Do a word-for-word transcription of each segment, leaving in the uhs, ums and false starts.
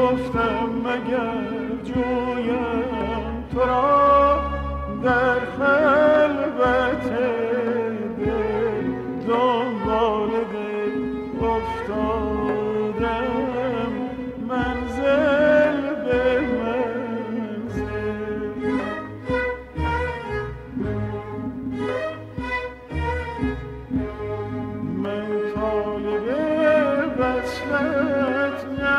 گفتم مگر جویم تو را در خلوت دل دنبال دل افتادم منزل به منزل. من طالب وصلت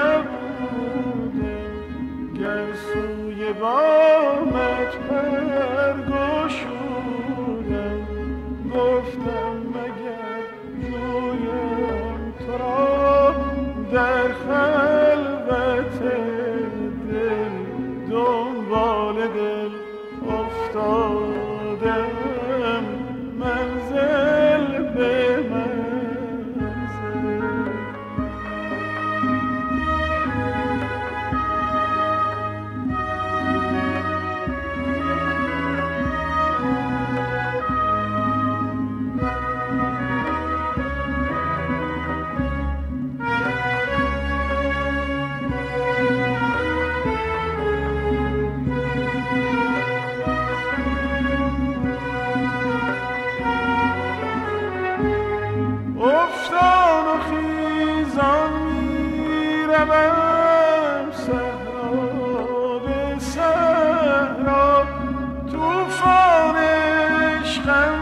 نبودم گر سوی بامت پر گشودم. گفتم مگر جویم تو را در خلوت دل دنبال دل افتادم منزل به منزل. افتان و خیزان میروم صحرا به صحرا. طوفان عشقم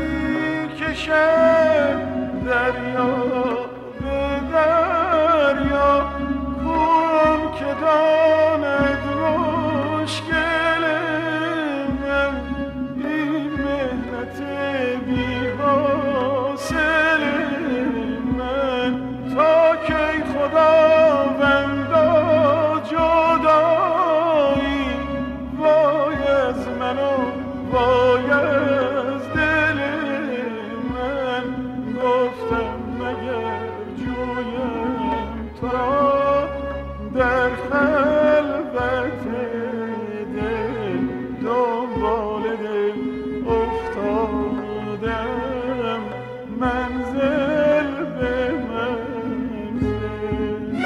میکشد دریا به دریا. کوم که داند مشکل من این مهنت بی حاصل من. تا کی خداوندا جدایی وای از من و وای از دل من. گفتم مگر جویم تو را در خلوت دل دنبال دل افتادم منزل به منزل.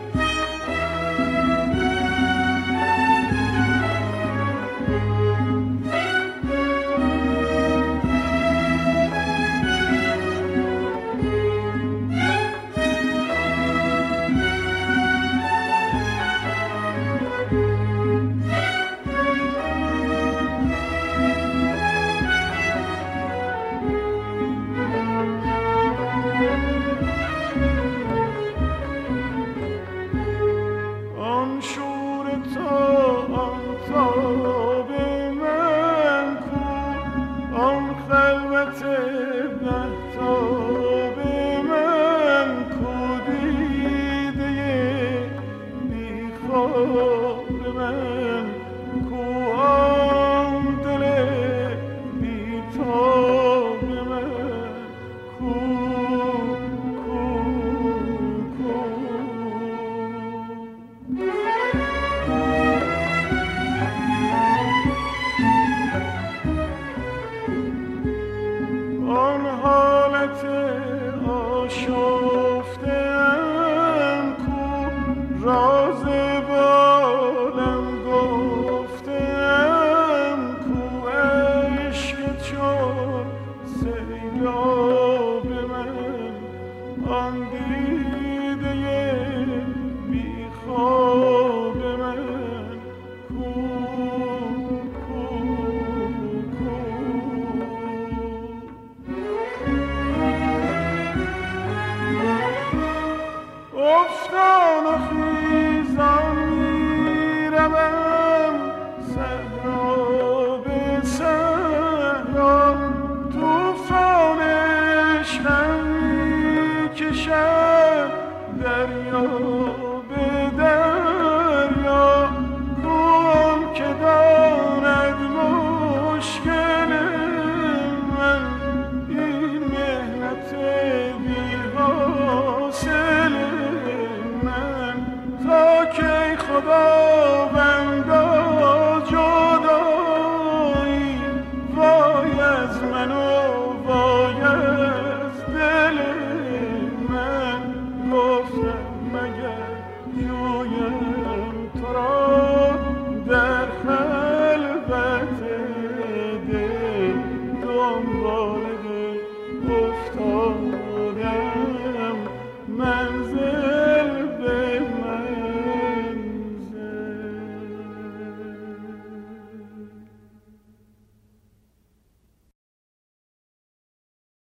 آن شور تو آن تاب من کو آن خلوت مهتاب من کو دیده بی خواب من